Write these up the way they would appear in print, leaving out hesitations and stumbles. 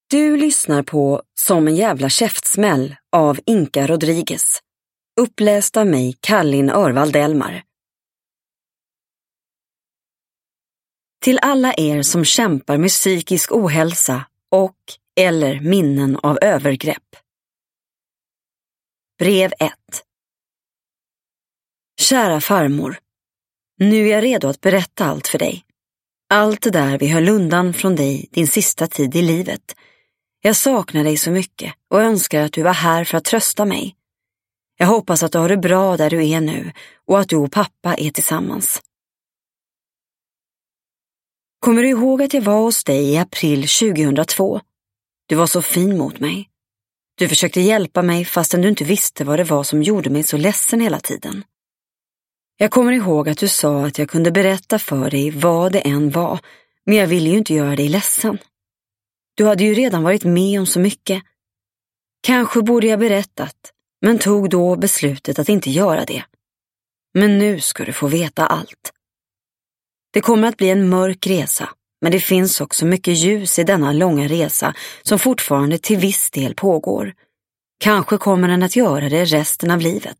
Du lyssnar på Som en jävla käftsmäll av Inka Rodriguez. Uppläst av mig, Kallin Örvald Delmar. Till alla er som kämpar med psykisk ohälsa och eller minnen av övergrepp. Brev 1. Kära farmor. Nu är jag redo att berätta allt för dig. Allt det där vi höll undan från dig din sista tid i livet. Jag saknar dig så mycket och önskar att du var här för att trösta mig. Jag hoppas att du har det bra där du är nu och att du och pappa är tillsammans. Kommer du ihåg att jag var hos dig i april 2002? Du var så fin mot mig. Du försökte hjälpa mig fastän du inte visste vad det var som gjorde mig så ledsen hela tiden. Jag kommer ihåg att du sa att jag kunde berätta för dig vad det än var, men jag ville ju inte göra dig ledsen. Du hade ju redan varit med om så mycket. Kanske borde jag berättat, men tog då beslutet att inte göra det. Men nu ska du få veta allt. Det kommer att bli en mörk resa, men det finns också mycket ljus i denna långa resa som fortfarande till viss del pågår. Kanske kommer den att göra det resten av livet.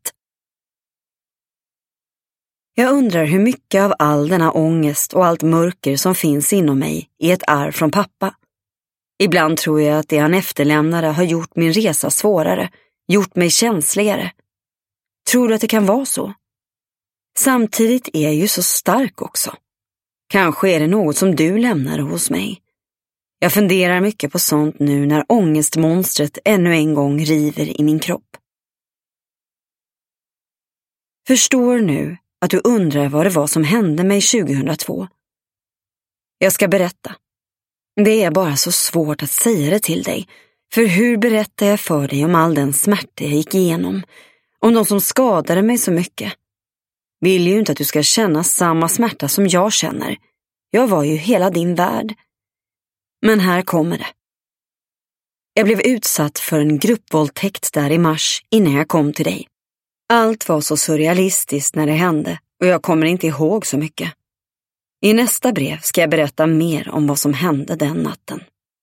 Jag undrar hur mycket av all denna ångest och allt mörker som finns inom mig är ett arv från pappa. Ibland tror jag att det han efterlämnade har gjort min resa svårare, gjort mig känsligare. Tror du att det kan vara så? Samtidigt är jag ju så stark också. Kanske är det något som du lämnade hos mig. Jag funderar mycket på sånt nu när ångestmonstret ännu en gång river i min kropp. Förstår nu att du undrar vad det var som hände mig 2002. Jag ska berätta. Det är bara så svårt att säga det till dig. För hur berättar jag för dig om all den smärta jag gick igenom? Om de som skadade mig så mycket? Vill ju inte att du ska känna samma smärta som jag känner. Jag var ju hela din värld. Men här kommer det. Jag blev utsatt för en gruppvåldtäkt där i mars innan jag kom till dig. Allt var så surrealistiskt när det hände och jag kommer inte ihåg så mycket. I nästa brev ska jag berätta mer om vad som hände den natten.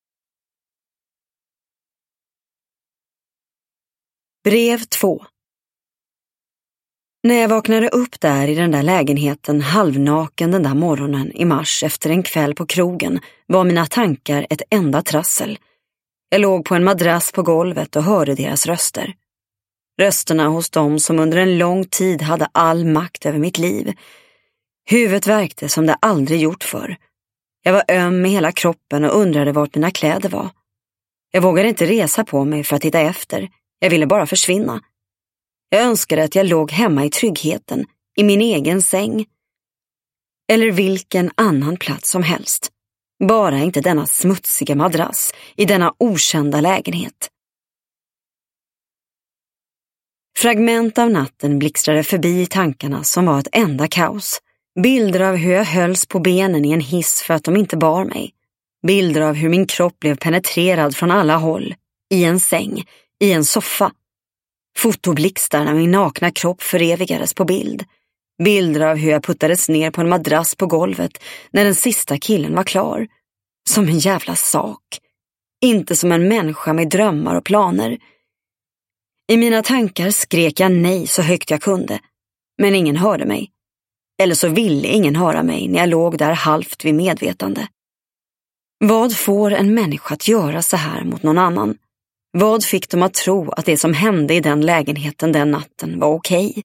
Brev 2. När jag vaknade upp där i den där lägenheten halvnaken den där morgonen i mars efter en kväll på krogen var mina tankar ett enda trassel. Jag låg på en madrass på golvet och hörde deras röster. Rösterna hos dem som under en lång tid hade all makt över mitt liv. Huvudet värkte som det aldrig gjort förr. Jag var öm i hela kroppen och undrade vart mina kläder var. Jag vågade inte resa på mig för att titta efter. Jag ville bara försvinna. Jag önskade att jag låg hemma i tryggheten, i min egen säng. Eller vilken annan plats som helst. Bara inte denna smutsiga madrass i denna okända lägenhet. Fragment av natten blixtrade förbi tankarna som var ett enda kaos. Bilder av hur jag hölls på benen i en hiss för att de inte bar mig. Bilder av hur min kropp blev penetrerad från alla håll. I en säng, i en soffa. Fotoblixtar när min nakna kropp förevigades på bild. Bilder av hur jag puttades ner på en madrass på golvet när den sista killen var klar. Som en jävla sak. Inte som en människa med drömmar och planer. I mina tankar skrek jag nej så högt jag kunde. Men ingen hörde mig. Eller så ville ingen höra mig när jag låg där halvt vid medvetande. Vad får en människa att göra så här mot någon annan? Vad fick dem att tro att det som hände i den lägenheten den natten var okej?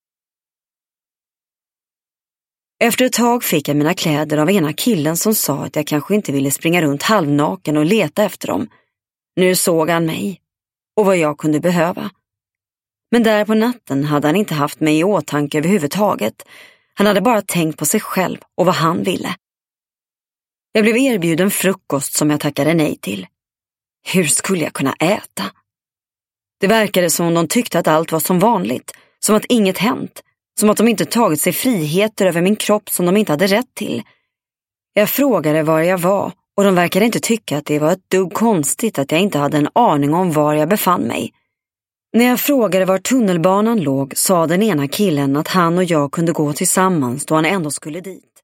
Efter ett tag fick jag mina kläder av ena killen som sa att jag kanske inte ville springa runt halvnaken och leta efter dem. Nu såg han mig och vad jag kunde behöva. Men där på natten hade han inte haft mig i åtanke överhuvudtaget. Han hade bara tänkt på sig själv och vad han ville. Jag blev erbjuden frukost som jag tackade nej till. Hur skulle jag kunna äta? Det verkade som om de tyckte att allt var som vanligt, som att inget hänt, som att de inte tagit sig friheter över min kropp som de inte hade rätt till. Jag frågade var jag var och de verkade inte tycka att det var ett dugg konstigt att jag inte hade en aning om var jag befann mig. När jag frågade var tunnelbanan låg sa den ena killen att han och jag kunde gå tillsammans då han ändå skulle dit.